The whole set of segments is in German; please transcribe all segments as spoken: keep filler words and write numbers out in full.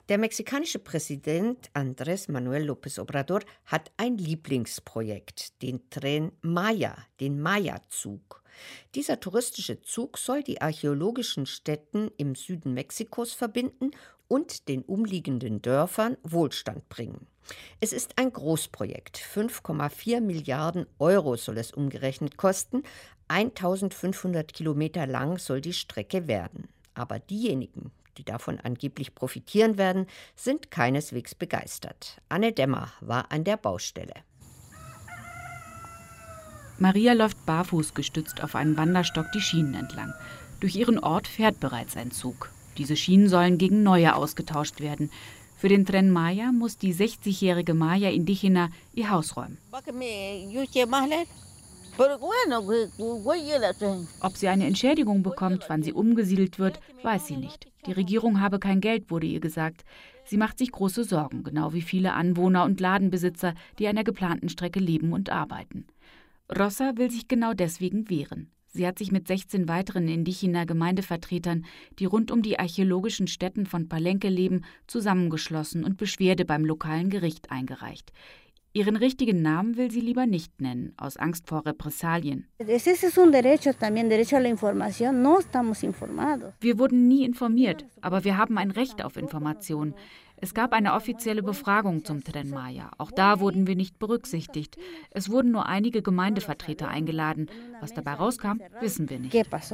Der mexikanische Präsident Andrés Manuel López Obrador hat ein Lieblingsprojekt, den Tren Maya, den Maya-Zug. Dieser touristische Zug soll die archäologischen Stätten im Süden Mexikos verbinden und den umliegenden Dörfern Wohlstand bringen. Es ist ein Großprojekt. fünf Komma vier Milliarden Euro soll es umgerechnet kosten. eintausendfünfhundert Kilometer lang soll die Strecke werden. Aber diejenigen, die davon angeblich profitieren werden, sind keineswegs begeistert. Anne Dämmer war an der Baustelle. Maria läuft barfuß gestützt auf einen Wanderstock die Schienen entlang. Durch ihren Ort fährt bereits ein Zug. Diese Schienen sollen gegen neue ausgetauscht werden. Für den Tren Maya muss die sechzigjährige Maya Indígena ihr Haus räumen. Ob sie eine Entschädigung bekommt, wann sie umgesiedelt wird, weiß sie nicht. Die Regierung habe kein Geld, wurde ihr gesagt. Sie macht sich große Sorgen, genau wie viele Anwohner und Ladenbesitzer, die an der geplanten Strecke leben und arbeiten. Rosa will sich genau deswegen wehren. Sie hat sich mit sechzehn weiteren Indígena-Gemeindevertretern, die rund um die archäologischen Stätten von Palenque leben, zusammengeschlossen und Beschwerde beim lokalen Gericht eingereicht. Ihren richtigen Namen will sie lieber nicht nennen, aus Angst vor Repressalien. Wir wurden nie informiert, aber wir haben ein Recht auf Information. Es gab eine offizielle Befragung zum Tren Maya. Auch da wurden wir nicht berücksichtigt. Es wurden nur einige Gemeindevertreter eingeladen. Was dabei rauskam, wissen wir nicht.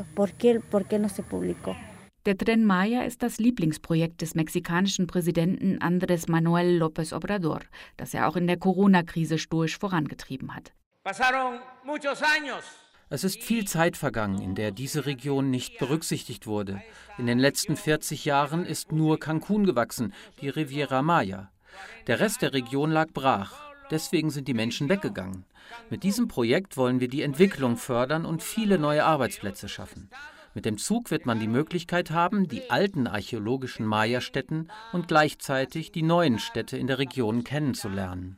Der Tren Maya ist das Lieblingsprojekt des mexikanischen Präsidenten Andrés Manuel López Obrador, das er auch in der Corona-Krise stoisch vorangetrieben hat. Es ist viel Zeit vergangen, in der diese Region nicht berücksichtigt wurde. In den letzten vierzig Jahren ist nur Cancún gewachsen, die Riviera Maya. Der Rest der Region lag brach. Deswegen sind die Menschen weggegangen. Mit diesem Projekt wollen wir die Entwicklung fördern und viele neue Arbeitsplätze schaffen. Mit dem Zug wird man die Möglichkeit haben, die alten archäologischen Maya-Stätten und gleichzeitig die neuen Städte in der Region kennenzulernen.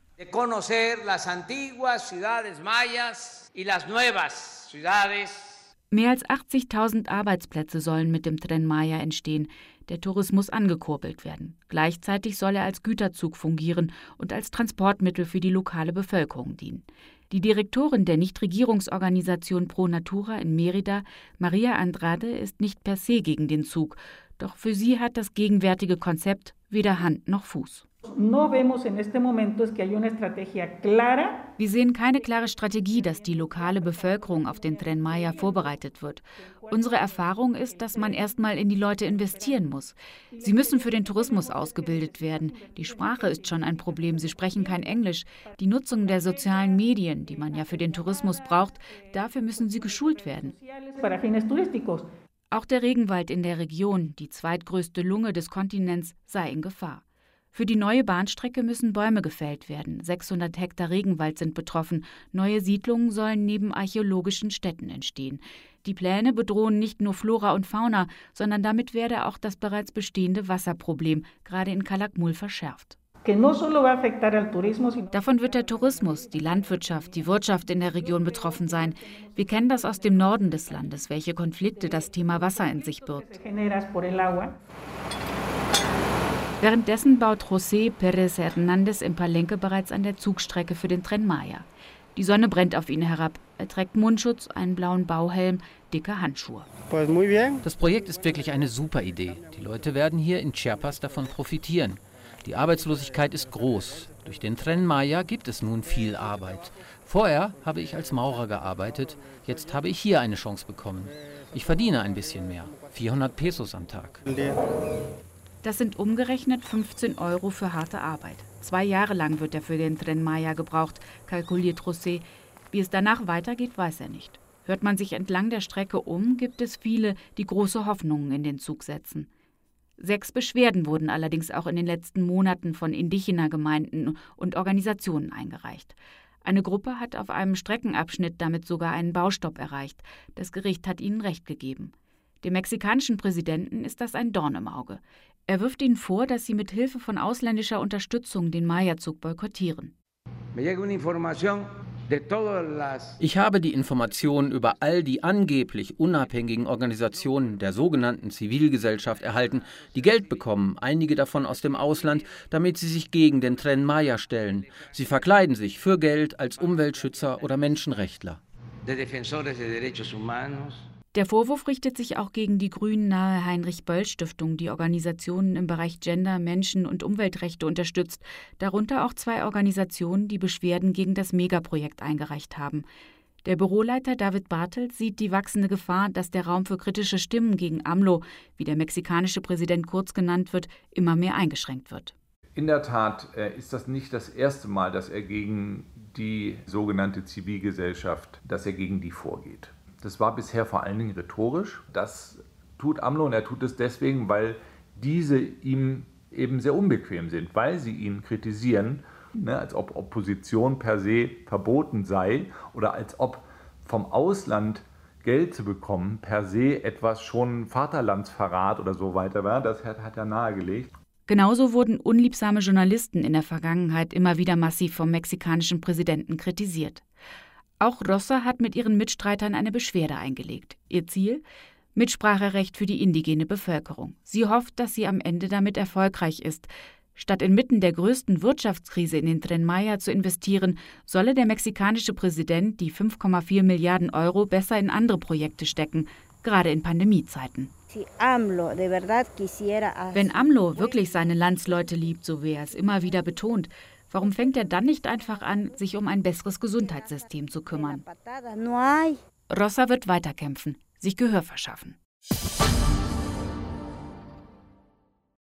Mehr als achtzigtausend Arbeitsplätze sollen mit dem Tren Maya entstehen. Der Tourismus angekurbelt werden. Gleichzeitig soll er als Güterzug fungieren und als Transportmittel für die lokale Bevölkerung dienen. Die Direktorin der Nichtregierungsorganisation Pro Natura in Mérida, Maria Andrade, ist nicht per se gegen den Zug. Doch für sie hat das gegenwärtige Konzept weder Hand noch Fuß. Wir sehen keine klare Strategie, dass die lokale Bevölkerung auf den Tren Maya vorbereitet wird. Unsere Erfahrung ist, dass man erstmal in die Leute investieren muss. Sie müssen für den Tourismus ausgebildet werden. Die Sprache ist schon ein Problem, sie sprechen kein Englisch. Die Nutzung der sozialen Medien, die man ja für den Tourismus braucht, dafür müssen sie geschult werden. Auch der Regenwald in der Region, die zweitgrößte Lunge des Kontinents, sei in Gefahr. Für die neue Bahnstrecke müssen Bäume gefällt werden. sechshundert Hektar Regenwald sind betroffen. Neue Siedlungen sollen neben archäologischen Städten entstehen. Die Pläne bedrohen nicht nur Flora und Fauna, sondern damit werde auch das bereits bestehende Wasserproblem, gerade in Calakmul, verschärft. Davon wird der Tourismus, die Landwirtschaft, die Wirtschaft in der Region betroffen sein. Wir kennen das aus dem Norden des Landes, welche Konflikte das Thema Wasser in sich birgt. Währenddessen baut José Pérez Hernández in Palenque bereits an der Zugstrecke für den Tren Maya. Die Sonne brennt auf ihn herab. Er trägt Mundschutz, einen blauen Bauhelm, dicke Handschuhe. Das Projekt ist wirklich eine super Idee. Die Leute werden hier in Chiapas davon profitieren. Die Arbeitslosigkeit ist groß. Durch den Tren Maya gibt es nun viel Arbeit. Vorher habe ich als Maurer gearbeitet. Jetzt habe ich hier eine Chance bekommen. Ich verdiene ein bisschen mehr. vierhundert Pesos am Tag. Das sind umgerechnet fünfzehn Euro für harte Arbeit. Zwei Jahre lang wird er für den Tren Maya gebraucht, kalkuliert José. Wie es danach weitergeht, weiß er nicht. Hört man sich entlang der Strecke um, gibt es viele, die große Hoffnungen in den Zug setzen. Sechs Beschwerden wurden allerdings auch in den letzten Monaten von Indígena-Gemeinden und Organisationen eingereicht. Eine Gruppe hat auf einem Streckenabschnitt damit sogar einen Baustopp erreicht. Das Gericht hat ihnen Recht gegeben. Dem mexikanischen Präsidenten ist das ein Dorn im Auge. Er wirft ihnen vor, dass sie mit Hilfe von ausländischer Unterstützung den Maya-Zug boykottieren. Ich habe die Informationen über all die angeblich unabhängigen Organisationen der sogenannten Zivilgesellschaft erhalten, die Geld bekommen, einige davon aus dem Ausland, damit sie sich gegen den Tren Maya stellen. Sie verkleiden sich für Geld als Umweltschützer oder Menschenrechtler. Der Vorwurf richtet sich auch gegen die grünnahe Heinrich-Böll-Stiftung, die Organisationen im Bereich Gender-, Menschen- und Umweltrechte unterstützt, darunter auch zwei Organisationen, die Beschwerden gegen das Megaprojekt eingereicht haben. Der Büroleiter David Bartelt sieht die wachsende Gefahr, dass der Raum für kritische Stimmen gegen AMLO, wie der mexikanische Präsident kurz genannt wird, immer mehr eingeschränkt wird. In der Tat äh, ist das nicht das erste Mal, dass er gegen die sogenannte Zivilgesellschaft, dass er gegen die vorgeht. Das war bisher vor allen Dingen rhetorisch. Das tut AMLO und er tut es deswegen, weil diese ihm eben sehr unbequem sind, weil sie ihn kritisieren, ne, als ob Opposition per se verboten sei oder als ob vom Ausland Geld zu bekommen per se etwas schon Vaterlandsverrat oder so weiter war. Das hat, hat er nahegelegt. Genauso wurden unliebsame Journalisten in der Vergangenheit immer wieder massiv vom mexikanischen Präsidenten kritisiert. Auch Rosa hat mit ihren Mitstreitern eine Beschwerde eingelegt. Ihr Ziel? Mitspracherecht für die indigene Bevölkerung. Sie hofft, dass sie am Ende damit erfolgreich ist. Statt inmitten der größten Wirtschaftskrise in den Tren Maya zu investieren, solle der mexikanische Präsident die fünf Komma vier Milliarden Euro besser in andere Projekte stecken, gerade in Pandemiezeiten. Wenn AMLO wirklich seine Landsleute liebt, so wie er es immer wieder betont, warum fängt er dann nicht einfach an, sich um ein besseres Gesundheitssystem zu kümmern? Rosa wird weiterkämpfen, sich Gehör verschaffen.